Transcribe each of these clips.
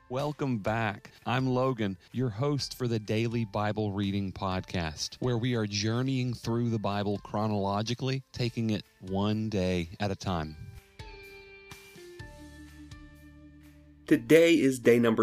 Welcome back. I'm Logan, your host for the Daily Bible Reading Podcast, where we are journeying through the Bible chronologically, taking it one day at a time. Today is day number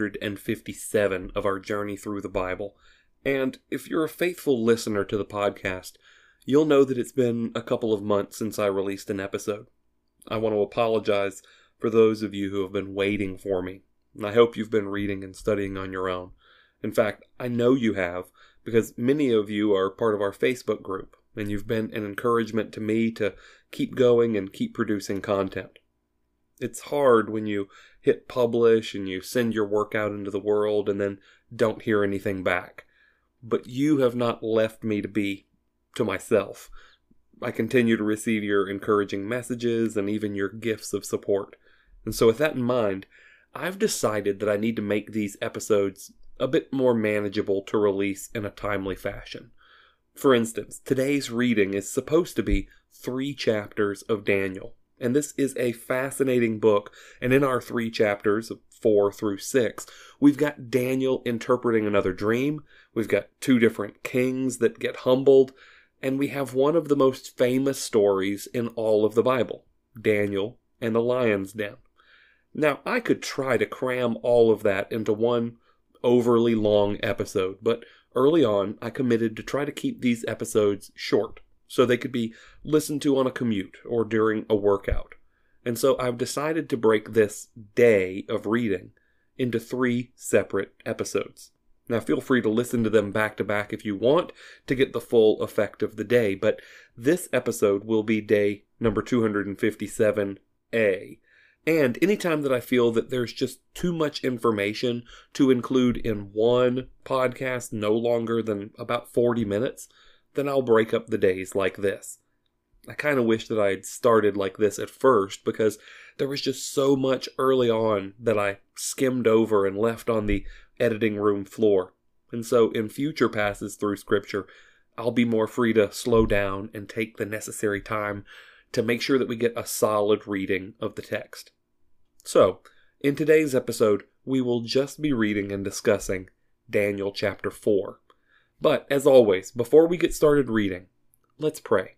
257 of our journey through the Bible, and if you're a faithful listener to the podcast, you'll know that it's been a couple of months since I released an episode. I want to apologize for those of you who have been waiting for me. I hope you've been reading and studying on your own. In fact, I know you have, because many of you are part of our Facebook group, and you've been an encouragement to me to keep going and keep producing content. It's hard when you hit publish and you send your work out into the world and then don't hear anything back. But you have not left me to be to myself. I continue to receive your encouraging messages and even your gifts of support. And so with that in mind, I've decided that I need to make these episodes a bit more manageable to release in a timely fashion. For instance, today's reading is supposed to be 3 chapters of Daniel, and this is a fascinating book, and in our 3 chapters, 4 through 6, we've got Daniel interpreting another dream, we've got 2 different kings that get humbled, and we have one of the most famous stories in all of the Bible, Daniel and the lion's den. Now, I could try to cram all of that into one overly long episode, but early on, I committed to try to keep these episodes short, so they could be listened to on a commute or during a workout. And so I've decided to break this day of reading into 3 separate episodes. Now, feel free to listen to them back to back if you want to get the full effect of the day, but this episode will be day number 257A. And anytime that I feel that there's just too much information to include in one podcast, no longer than about 40 minutes, then I'll break up the days like this. I kind of wish that I had started like this at first, because there was just so much early on that I skimmed over and left on the editing room floor. And so in future passes through Scripture, I'll be more free to slow down and take the necessary time to make sure that we get a solid reading of the text. So, in today's episode, we will just be reading and discussing Daniel chapter 4. But, as always, before we get started reading, let's pray.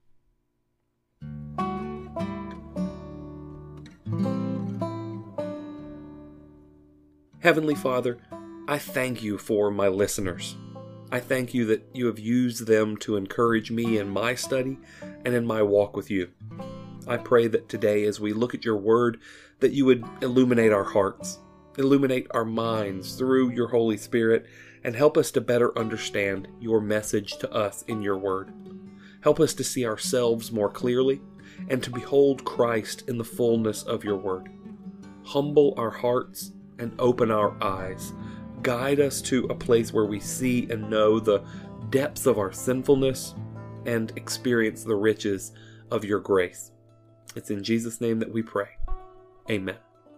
Heavenly Father, I thank you for my listeners. I thank you that you have used them to encourage me in my study and in my walk with you. I pray that today, as we look at your word, that you would illuminate our hearts, illuminate our minds through your Holy Spirit, and help us to better understand your message to us in your word. Help us to see ourselves more clearly and to behold Christ in the fullness of your word. Humble our hearts and open our eyes. Guide us to a place where we see and know the depths of our sinfulness and experience the riches of your grace. It's in Jesus' name that we pray. Amen.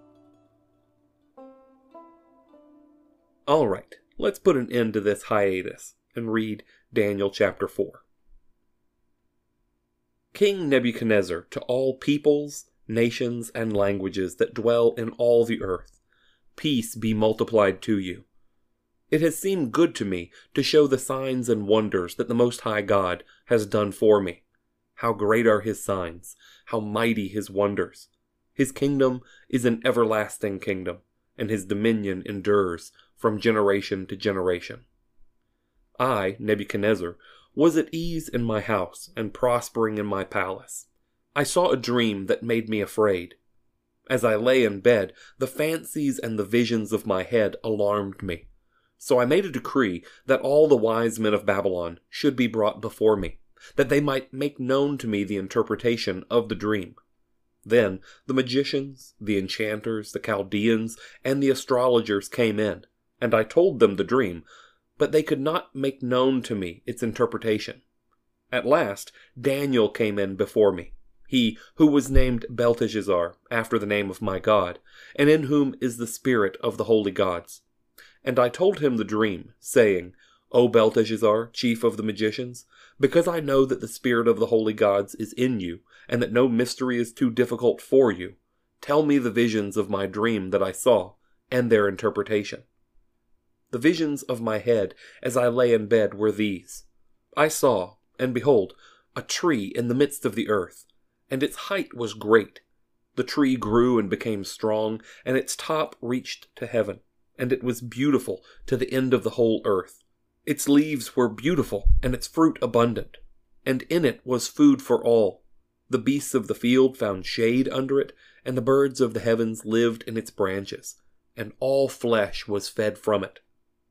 All right, let's put an end to this hiatus and read Daniel chapter 4. King Nebuchadnezzar, to all peoples, nations, and languages that dwell in all the earth, peace be multiplied to you. It has seemed good to me to show the signs and wonders that the Most High God has done for me. How great are his signs, how mighty his wonders. His kingdom is an everlasting kingdom, and his dominion endures from generation to generation. I, Nebuchadnezzar, was at ease in my house and prospering in my palace. I saw a dream that made me afraid. As I lay in bed, the fancies and the visions of my head alarmed me. So I made a decree that all the wise men of Babylon should be brought before me, that they might make known to me the interpretation of the dream. Then the magicians, the enchanters, the Chaldeans, and the astrologers came in, and I told them the dream, but they could not make known to me its interpretation. At last Daniel came in before me, he who was named Belteshazzar, after the name of my God, and in whom is the spirit of the holy gods. And I told him the dream, saying, O Belteshazzar, chief of the magicians, because I know that the spirit of the holy gods is in you, and that no mystery is too difficult for you, tell me the visions of my dream that I saw, and their interpretation. The visions of my head as I lay in bed were these. I saw, and behold, a tree in the midst of the earth, and its height was great. The tree grew and became strong, and its top reached to heaven, and it was beautiful to the end of the whole earth. Its leaves were beautiful, and its fruit abundant, and in it was food for all. The beasts of the field found shade under it, and the birds of the heavens lived in its branches, and all flesh was fed from it.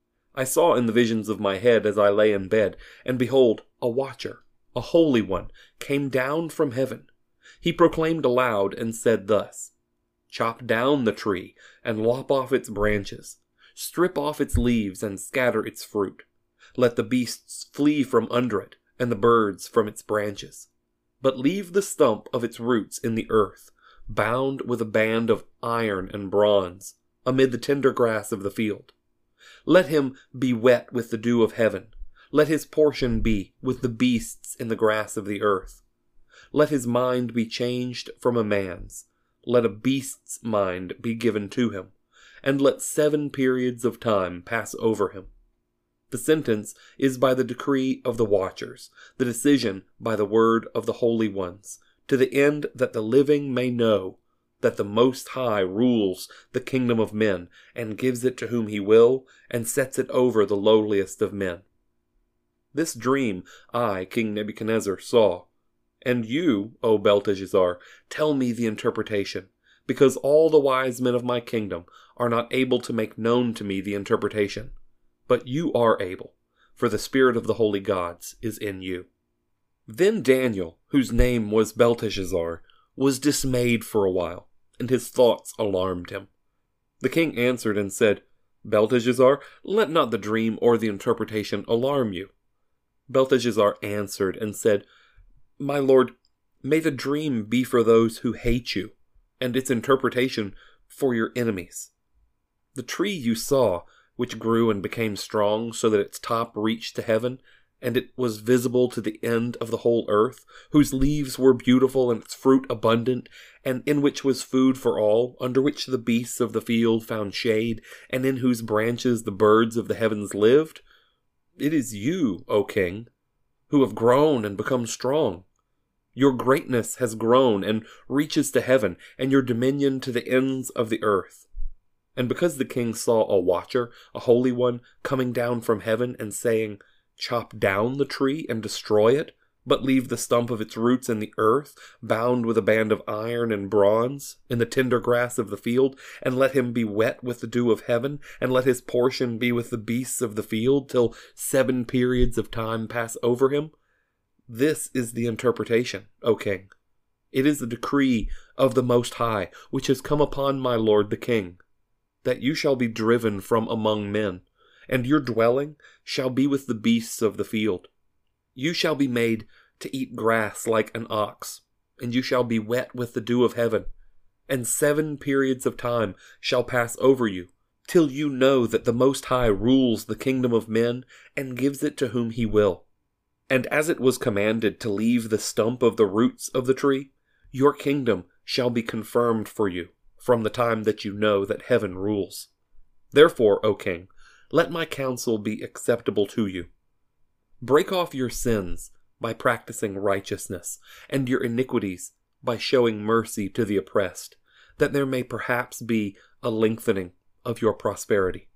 I saw in the visions of my head as I lay in bed, and behold, a watcher, a holy one, came down from heaven. He proclaimed aloud and said thus, "Chop down the tree, and lop off its branches. Strip off its leaves, and scatter its fruit. Let the beasts flee from under it, and the birds from its branches. But leave the stump of its roots in the earth, bound with a band of iron and bronze, amid the tender grass of the field. Let him be wet with the dew of heaven. Let his portion be with the beasts in the grass of the earth. Let his mind be changed from a man's. Let a beast's mind be given to him. And let 7 periods of time pass over him. The sentence is by the decree of the watchers, the decision by the word of the holy ones, to the end that the living may know that the Most High rules the kingdom of men, and gives it to whom he will, and sets it over the lowliest of men. This dream I, King Nebuchadnezzar, saw. And you, O Belteshazzar, tell me the interpretation, because all the wise men of my kingdom are not able to make known to me the interpretation. But you are able, for the spirit of the holy gods is in you." Then Daniel, whose name was Belteshazzar, was dismayed for a while, and his thoughts alarmed him. The king answered and said, "Belteshazzar, let not the dream or the interpretation alarm you." Belteshazzar answered and said, "My lord, may the dream be for those who hate you, and its interpretation for your enemies. The tree you saw, which grew and became strong so that its top reached to heaven, and it was visible to the end of the whole earth, whose leaves were beautiful and its fruit abundant, and in which was food for all, under which the beasts of the field found shade, and in whose branches the birds of the heavens lived? It is you, O king, who have grown and become strong. Your greatness has grown and reaches to heaven, and your dominion to the ends of the earth." And because the king saw a watcher, a holy one, coming down from heaven and saying, "Chop down the tree and destroy it, but leave the stump of its roots in the earth, bound with a band of iron and bronze, in the tender grass of the field, and let him be wet with the dew of heaven, and let his portion be with the beasts of the field, till 7 periods of time pass over him," this is the interpretation, O king. It is the decree of the Most High, which has come upon my lord the king, that you shall be driven from among men, and your dwelling shall be with the beasts of the field. You shall be made to eat grass like an ox, and you shall be wet with the dew of heaven, and 7 periods of time shall pass over you, till you know that the Most High rules the kingdom of men, and gives it to whom he will. And as it was commanded to leave the stump of the roots of the tree, your kingdom shall be confirmed for you, from the time that you know that heaven rules. Therefore, O king, let my counsel be acceptable to you. Break off your sins by practicing righteousness, and your iniquities by showing mercy to the oppressed, that there may perhaps be a lengthening of your prosperity.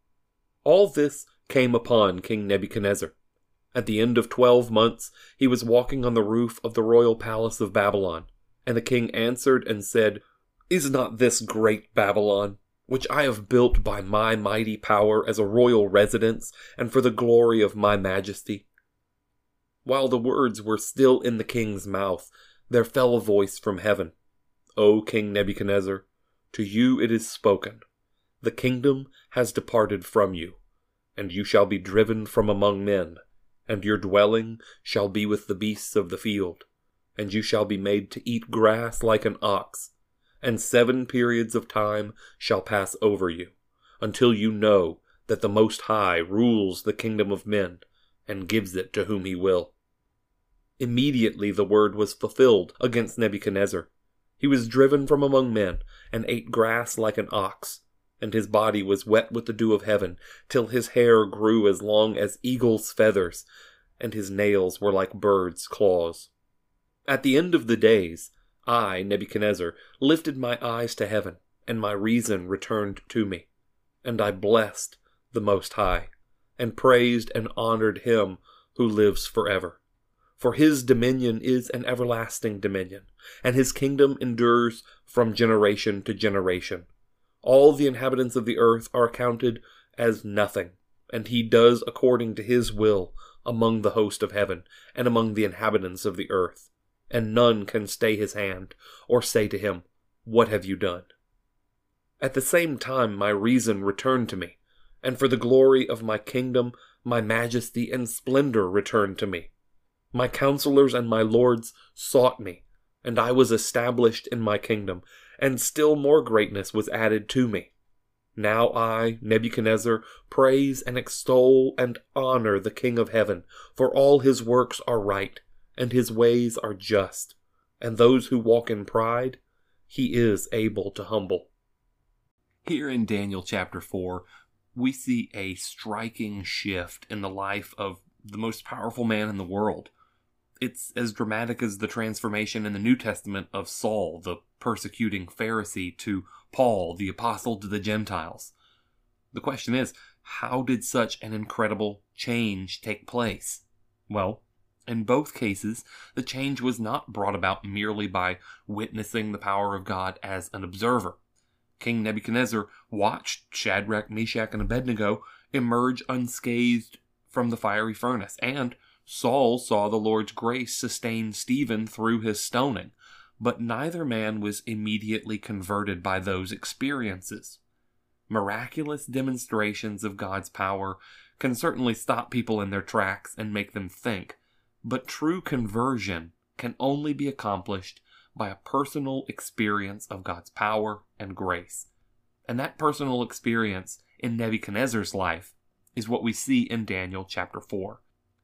All this came upon King Nebuchadnezzar. At the end of 12 months, he was walking on the roof of the royal palace of Babylon, and the king answered and said, "Is not this great Babylon, which I have built by my mighty power as a royal residence and for the glory of my majesty?" While the words were still in the king's mouth, there fell a voice from heaven. "O King Nebuchadnezzar, to you it is spoken. The kingdom has departed from you, and you shall be driven from among men, and your dwelling shall be with the beasts of the field, and you shall be made to eat grass like an ox, and 7 periods of time shall pass over you, until you know that the Most High rules the kingdom of men, and gives it to whom he will." Immediately the word was fulfilled against Nebuchadnezzar. He was driven from among men, and ate grass like an ox, and his body was wet with the dew of heaven, till his hair grew as long as eagle's feathers, and his nails were like birds' claws. At the end of the days, I, Nebuchadnezzar, lifted my eyes to heaven, and my reason returned to me. And I blessed the Most High, and praised and honored him who lives forever. For his dominion is an everlasting dominion, and his kingdom endures from generation to generation. All the inhabitants of the earth are accounted as nothing, and he does according to his will among the host of heaven and among the inhabitants of the earth. And none can stay his hand or say to him, "What have you done?" At the same time my reason returned to me, and for the glory of my kingdom my majesty and splendor returned to me. My counselors and my lords sought me, and I was established in my kingdom, and still more greatness was added to me. Now I, Nebuchadnezzar, praise and extol and honor the King of heaven, for all his works are right, and his ways are just, and those who walk in pride, he is able to humble. Here in Daniel chapter 4, we see a striking shift in the life of the most powerful man in the world. It's as dramatic as the transformation in the New Testament of Saul, the persecuting Pharisee, to Paul, the apostle to the Gentiles. The question is, how did such an incredible change take place? Well, in both cases, the change was not brought about merely by witnessing the power of God as an observer. King Nebuchadnezzar watched Shadrach, Meshach, and Abednego emerge unscathed from the fiery furnace, and Saul saw the Lord's grace sustain Stephen through his stoning, but neither man was immediately converted by those experiences. Miraculous demonstrations of God's power can certainly stop people in their tracks and make them think, but true conversion can only be accomplished by a personal experience of God's power and grace. And that personal experience in Nebuchadnezzar's life is what we see in Daniel chapter 4.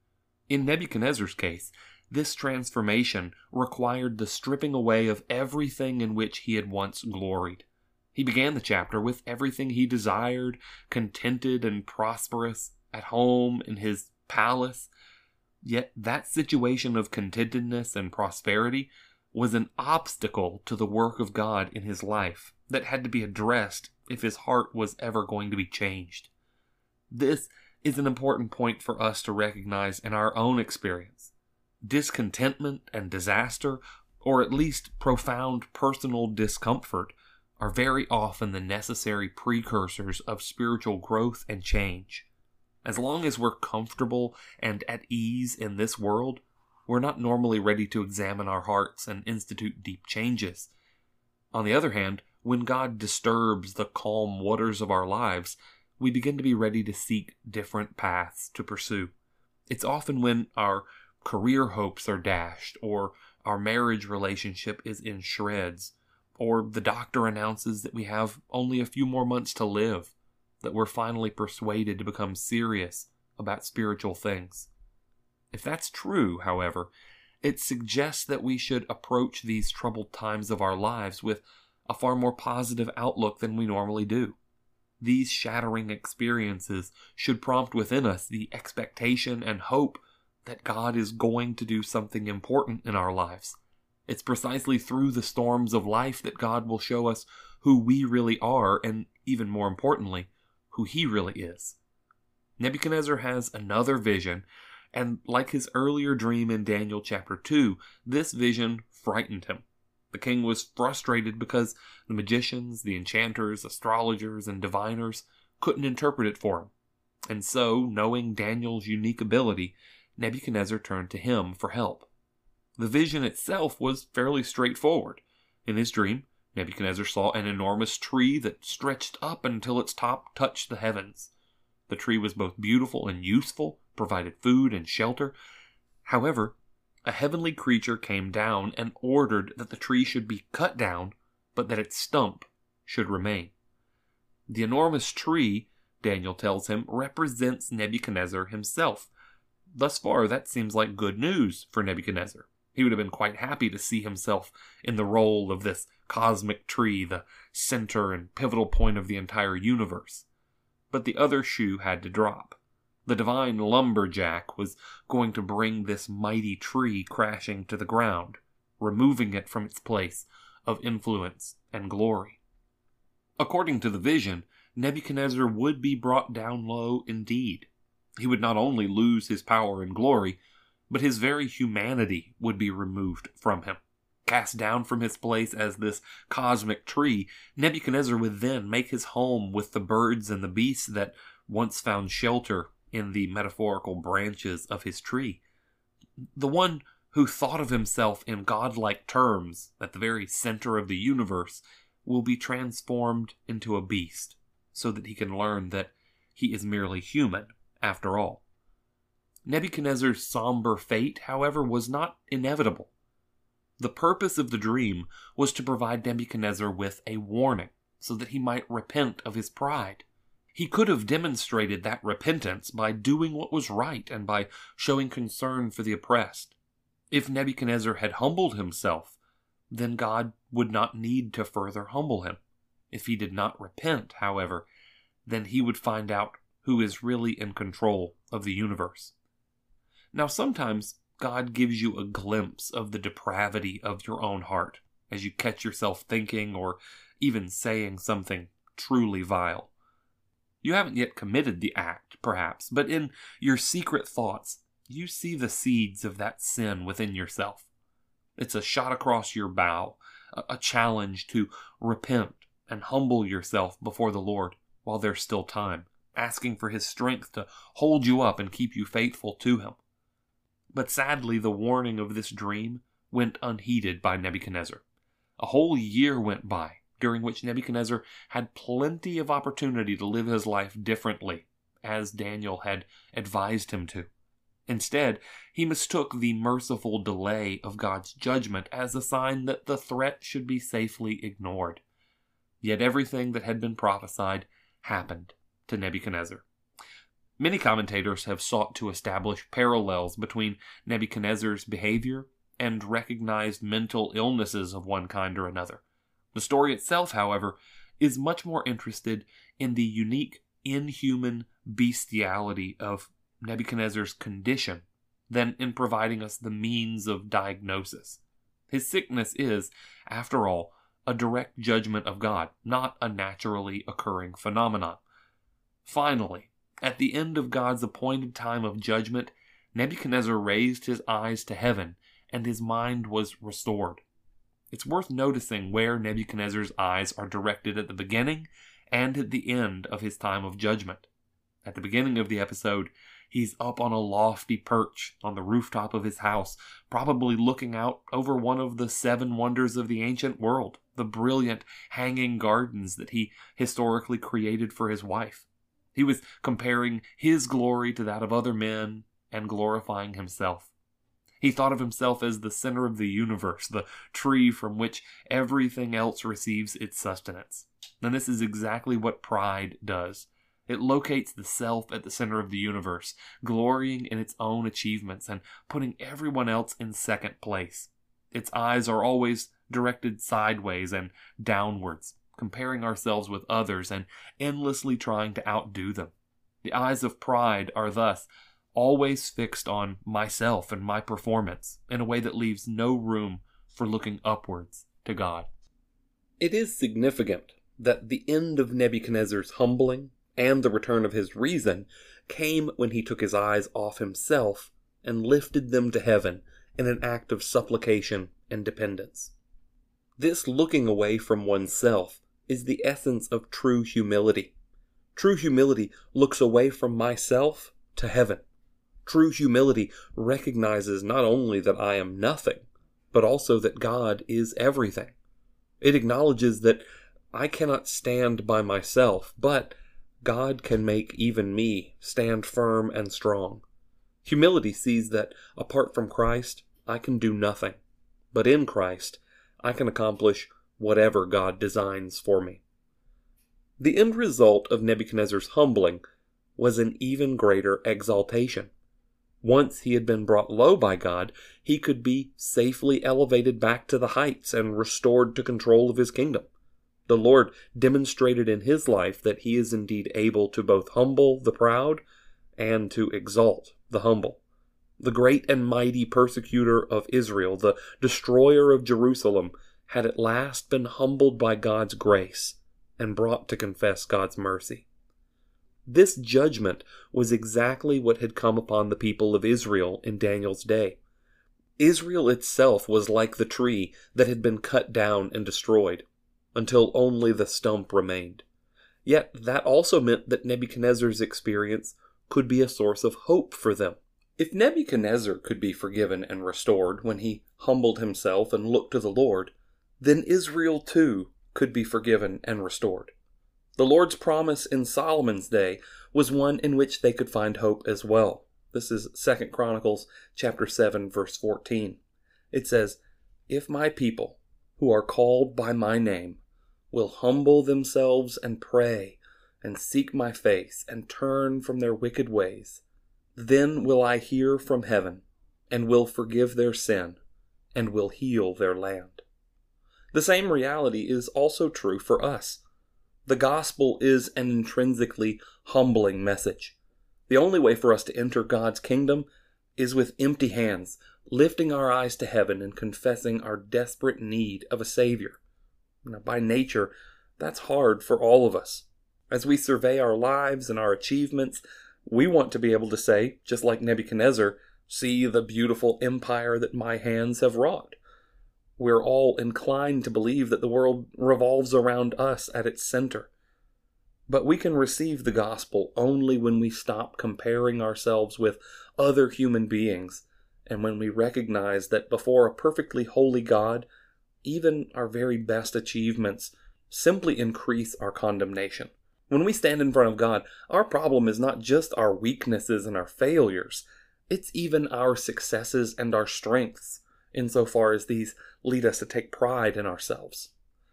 In Nebuchadnezzar's case, this transformation required the stripping away of everything in which he had once gloried. He began the chapter with everything he desired, contented and prosperous, at home in his palace. Yet that situation of contentedness and prosperity was an obstacle to the work of God in his life that had to be addressed if his heart was ever going to be changed. This is an important point for us to recognize in our own experience. Discontentment and disaster, or at least profound personal discomfort, are very often the necessary precursors of spiritual growth and change. As long as we're comfortable and at ease in this world, we're not normally ready to examine our hearts and institute deep changes. On the other hand, when God disturbs the calm waters of our lives, we begin to be ready to seek different paths to pursue. It's often when our career hopes are dashed, or our marriage relationship is in shreds, or the doctor announces that we have only a few more months to live, that we're finally persuaded to become serious about spiritual things. If that's true, however, it suggests that we should approach these troubled times of our lives with a far more positive outlook than we normally do. These shattering experiences should prompt within us the expectation and hope that God is going to do something important in our lives. It's precisely through the storms of life that God will show us who we really are, and even more importantly, who He really is. Nebuchadnezzar has another vision, and like his earlier dream in Daniel chapter 2, this vision frightened him. The king was frustrated because the magicians, the enchanters, astrologers, and diviners couldn't interpret it for him. And so, knowing Daniel's unique ability, Nebuchadnezzar turned to him for help. The vision itself was fairly straightforward. In his dream, Nebuchadnezzar saw an enormous tree that stretched up until its top touched the heavens. The tree was both beautiful and useful, provided food and shelter. However, a heavenly creature came down and ordered that the tree should be cut down, but that its stump should remain. The enormous tree, Daniel tells him, represents Nebuchadnezzar himself. Thus far, that seems like good news for Nebuchadnezzar. He would have been quite happy to see himself in the role of this cosmic tree, the center and pivotal point of the entire universe. But the other shoe had to drop. The divine lumberjack was going to bring this mighty tree crashing to the ground, removing it from its place of influence and glory. According to the vision, Nebuchadnezzar would be brought down low indeed. He would not only lose his power and glory, but his very humanity would be removed from him. Cast down from his place as this cosmic tree, Nebuchadnezzar would then make his home with the birds and the beasts that once found shelter in the metaphorical branches of his tree. The one who thought of himself in godlike terms at the very center of the universe will be transformed into a beast, so that he can learn that he is merely human after all. Nebuchadnezzar's somber fate, however, was not inevitable. The purpose of the dream was to provide Nebuchadnezzar with a warning, so that he might repent of his pride. He could have demonstrated that repentance by doing what was right and by showing concern for the oppressed. If Nebuchadnezzar had humbled himself, then God would not need to further humble him. If he did not repent, however, then he would find out who is really in control of the universe. Now, sometimes God gives you a glimpse of the depravity of your own heart as you catch yourself thinking or even saying something truly vile. You haven't yet committed the act, perhaps, but in your secret thoughts, you see the seeds of that sin within yourself. It's a shot across your bow, a challenge to repent and humble yourself before the Lord while there's still time, asking for His strength to hold you up and keep you faithful to Him. But sadly, the warning of this dream went unheeded by Nebuchadnezzar. A whole year went by, during which Nebuchadnezzar had plenty of opportunity to live his life differently, as Daniel had advised him to. Instead, he mistook the merciful delay of God's judgment as a sign that the threat should be safely ignored. Yet everything that had been prophesied happened to Nebuchadnezzar. Many commentators have sought to establish parallels between Nebuchadnezzar's behavior and recognized mental illnesses of one kind or another. The story itself, however, is much more interested in the unique, inhuman bestiality of Nebuchadnezzar's condition than in providing us the means of diagnosis. His sickness is, after all, a direct judgment of God, not a naturally occurring phenomenon. Finally, at the end of God's appointed time of judgment, Nebuchadnezzar raised his eyes to heaven, and his mind was restored. It's worth noticing where Nebuchadnezzar's eyes are directed at the beginning and at the end of his time of judgment. At the beginning of the episode, he's up on a lofty perch on the rooftop of his house, probably looking out over one of the 7 wonders of the ancient world, the brilliant hanging gardens that he historically created for his wife. He was comparing his glory to that of other men and glorifying himself. He thought of himself as the center of the universe, the tree from which everything else receives its sustenance. And this is exactly what pride does. It locates the self at the center of the universe, glorying in its own achievements and putting everyone else in second place. Its eyes are always directed sideways and downwards, comparing ourselves with others and endlessly trying to outdo them. The eyes of pride are thus always fixed on myself and my performance in a way that leaves no room for looking upwards to God. It is significant that the end of Nebuchadnezzar's humbling and the return of his reason came when he took his eyes off himself and lifted them to heaven in an act of supplication and dependence. This looking away from oneself is the essence of true humility. True humility looks away from myself to heaven. True humility recognizes not only that I am nothing, but also that God is everything. It acknowledges that I cannot stand by myself, but God can make even me stand firm and strong. Humility sees that apart from Christ, I can do nothing, but in Christ, I can accomplish whatever God designs for me. The end result of Nebuchadnezzar's humbling was an even greater exaltation. Once he had been brought low by God, he could be safely elevated back to the heights and restored to control of his kingdom. The Lord demonstrated in his life that he is indeed able to both humble the proud and to exalt the humble. The great and mighty persecutor of Israel, the destroyer of Jerusalem, had at last been humbled by God's grace and brought to confess God's mercy. This judgment was exactly what had come upon the people of Israel in Daniel's day. Israel itself was like the tree that had been cut down and destroyed, until only the stump remained. Yet that also meant that Nebuchadnezzar's experience could be a source of hope for them. If Nebuchadnezzar could be forgiven and restored when he humbled himself and looked to the Lord, then Israel too could be forgiven and restored. The Lord's promise in Solomon's day was one in which they could find hope as well. This is 2 Chronicles chapter 7, verse 14. It says, "If my people, who are called by my name, will humble themselves and pray, and seek my face, and turn from their wicked ways, then will I hear from heaven, and will forgive their sin, and will heal their land." The same reality is also true for us. The gospel is an intrinsically humbling message. The only way for us to enter God's kingdom is with empty hands, lifting our eyes to heaven and confessing our desperate need of a Savior. Now, by nature, that's hard for all of us. As we survey our lives and our achievements, we want to be able to say, just like Nebuchadnezzar, "See the beautiful empire that my hands have wrought." We're all inclined to believe that the world revolves around us at its center. But we can receive the gospel only when we stop comparing ourselves with other human beings, and when we recognize that before a perfectly holy God, even our very best achievements simply increase our condemnation. When we stand in front of God, our problem is not just our weaknesses and our failures, it's even our successes and our strengths, insofar as these lead us to take pride in ourselves.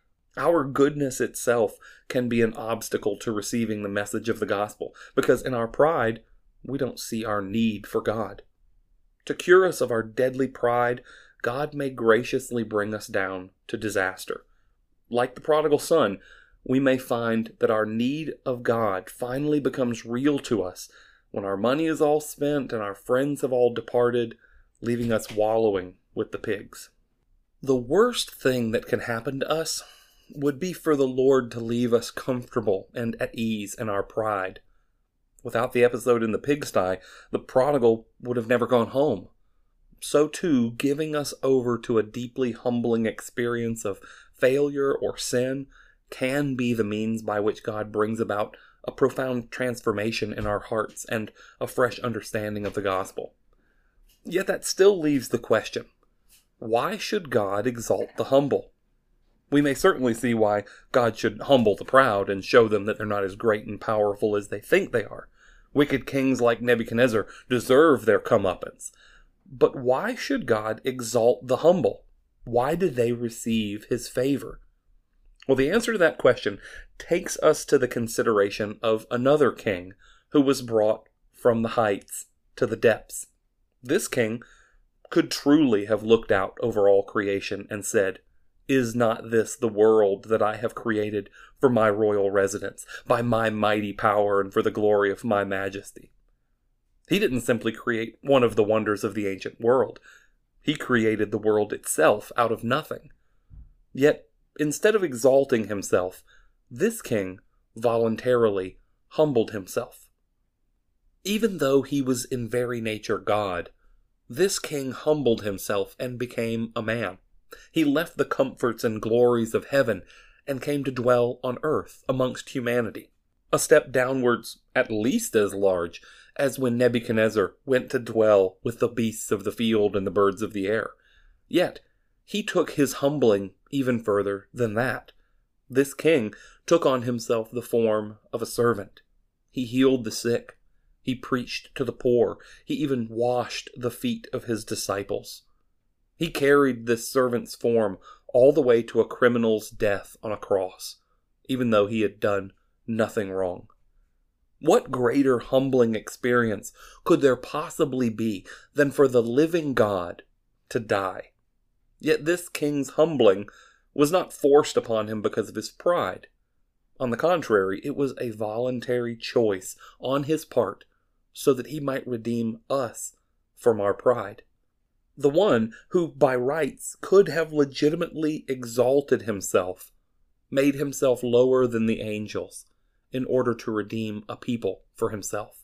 Our goodness itself can be an obstacle to receiving the message of the gospel, because in our pride, we don't see our need for God. To cure us of our deadly pride, God may graciously bring us down to disaster. Like the prodigal son, we may find that our need of God finally becomes real to us when our money is all spent and our friends have all departed, leaving us wallowing with the pigs. The worst thing that can happen to us would be for the Lord to leave us comfortable and at ease in our pride. Without the episode in the pigsty, the prodigal would have never gone home. So too, giving us over to a deeply humbling experience of failure or sin can be the means by which God brings about a profound transformation in our hearts and a fresh understanding of the gospel. Yet that still leaves the question, why should God exalt the humble? We may certainly see why God should humble the proud and show them that they're not as great and powerful as they think they are. Wicked kings like Nebuchadnezzar deserve their comeuppance. But why should God exalt the humble? Why do they receive his favor? Well, the answer to that question takes us to the consideration of another king who was brought from the heights to the depths. This king could truly have looked out over all creation and said, "Is not this the world that I have created for my royal residence, by my mighty power and for the glory of my majesty?" He didn't simply create one of the wonders of the ancient world. He created the world itself out of nothing. Yet, instead of exalting himself, this king voluntarily humbled himself. Even though he was in very nature God, this king humbled himself and became a man. He left the comforts and glories of heaven and came to dwell on earth amongst humanity. A step downwards at least as large as when Nebuchadnezzar went to dwell with the beasts of the field and the birds of the air. Yet, he took his humbling even further than that. This king took on himself the form of a servant. He healed the sick. He preached to the poor. He even washed the feet of his disciples. He carried this servant's form all the way to a criminal's death on a cross, even though he had done nothing wrong. What greater humbling experience could there possibly be than for the living God to die? Yet this king's humbling was not forced upon him because of his pride. On the contrary, it was a voluntary choice on his part so that he might redeem us from our pride. The one who by rights could have legitimately exalted himself made himself lower than the angels in order to redeem a people for himself.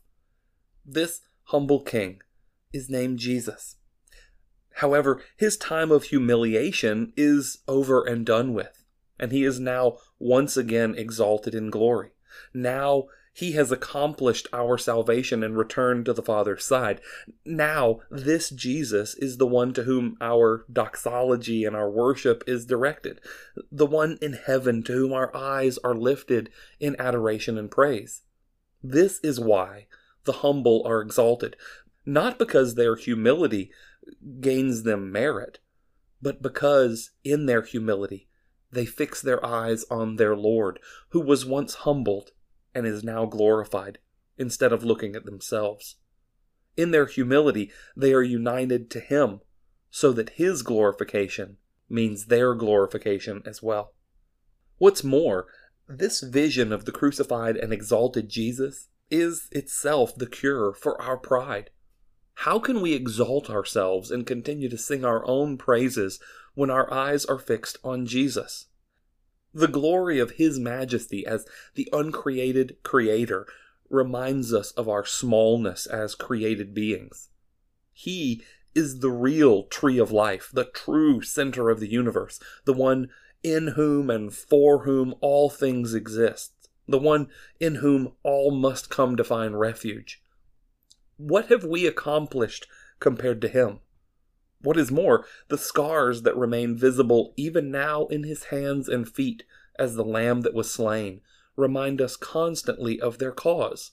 This humble king is named Jesus. However, his time of humiliation is over and done with, and he is now once again exalted in glory. Now he has accomplished our salvation and returned to the Father's side. Now this Jesus is the one to whom our doxology and our worship is directed, the one in heaven to whom our eyes are lifted in adoration and praise. This is why the humble are exalted, not because their humility gains them merit, but because in their humility they fix their eyes on their Lord, who was once humbled and is now glorified, instead of looking at themselves. In their humility they are united to him, so that his glorification means their glorification as well. What's more, this vision of the crucified and exalted Jesus is itself the cure for our pride. How can we exalt ourselves and continue to sing our own praises when our eyes are fixed on Jesus? The glory of his majesty as the uncreated creator reminds us of our smallness as created beings. He is the real tree of life, the true center of the universe, the one in whom and for whom all things exist, the one in whom all must come to find refuge. What have we accomplished compared to him? What is more, the scars that remain visible even now in his hands and feet as the lamb that was slain remind us constantly of their cause,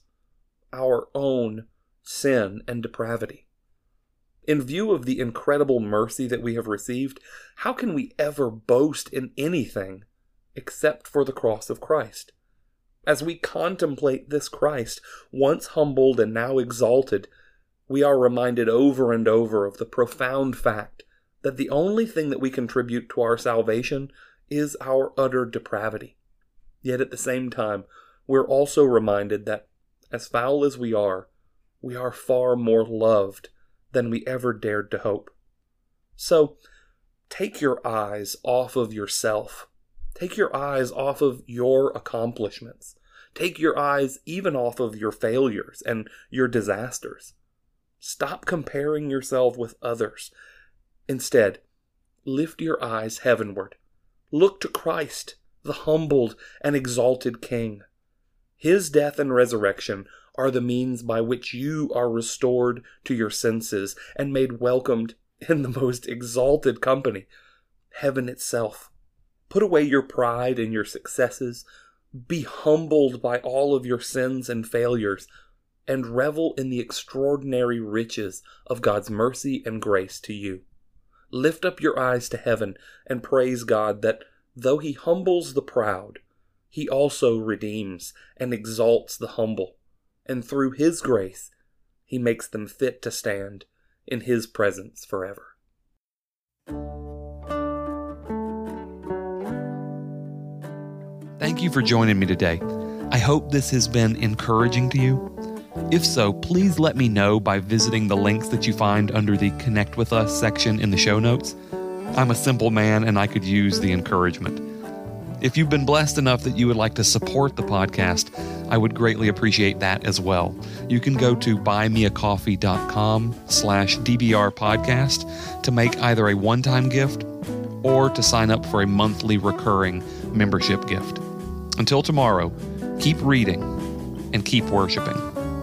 our own sin and depravity. In view of the incredible mercy that we have received, how can we ever boast in anything except for the cross of Christ? As we contemplate this Christ, once humbled and now exalted, we are reminded over and over of the profound fact that the only thing that we contribute to our salvation is our utter depravity. Yet at the same time, we're also reminded that, as foul as we are far more loved than we ever dared to hope. So, take your eyes off of yourself. Take your eyes off of your accomplishments. Take your eyes even off of your failures and your disasters. Stop comparing yourself with others. Instead, lift your eyes heavenward. Look to Christ, the humbled and exalted King. His death and resurrection are the means by which you are restored to your senses and made welcomed in the most exalted company, heaven itself. Put away your pride and your successes. Be humbled by all of your sins and failures, and revel in the extraordinary riches of God's mercy and grace to you. Lift up your eyes to heaven and praise God that, though he humbles the proud, he also redeems and exalts the humble, and through his grace, he makes them fit to stand in his presence forever. Thank you for joining me today. I hope this has been encouraging to you. If so, please let me know by visiting the links that you find under the Connect With Us section in the show notes. I'm a simple man and I could use the encouragement. If you've been blessed enough that you would like to support the podcast, I would greatly appreciate that as well. You can go to buymeacoffee.com/DBR podcast to make either a one-time gift or to sign up for a monthly recurring membership gift. Until tomorrow, keep reading and keep worshiping.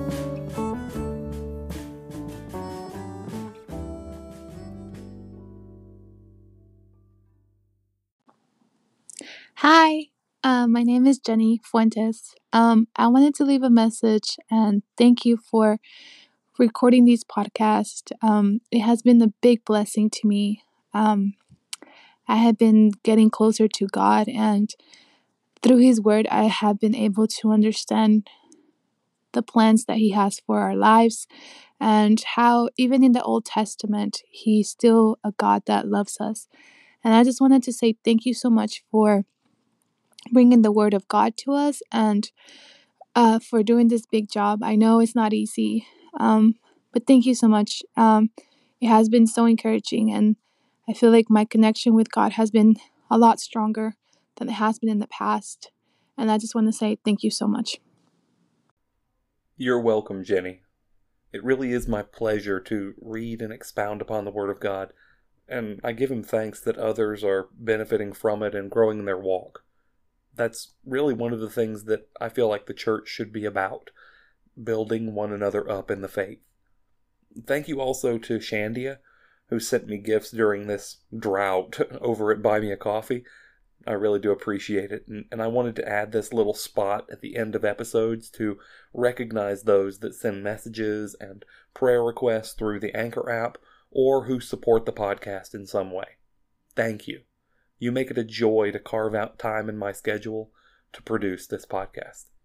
Hi, my name is Jenny Fuentes. I wanted to leave a message and thank you for recording these podcasts. It has been a big blessing to me. I have been getting closer to God, and through His Word, I have been able to understand the plans that He has for our lives, and how even in the Old Testament, He's still a God that loves us. And I just wanted to say thank you so much for bringing the Word of God to us, and for doing this big job. I know it's not easy, but thank you so much. It has been so encouraging, and I feel like my connection with God has been a lot stronger than it has been in the past. And I just want to say thank you so much. You're welcome, Jenny. It really is my pleasure to read and expound upon the Word of God, and I give Him thanks that others are benefiting from it and growing in their walk. That's really one of the things that I feel like the church should be about, building one another up in the faith. Thank you also to Shandia, who sent me gifts during this drought over at Buy Me a Coffee. I really do appreciate it, and I wanted to add this little spot at the end of episodes to recognize those that send messages and prayer requests through the Anchor app, or who support the podcast in some way. Thank you. You make it a joy to carve out time in my schedule to produce this podcast.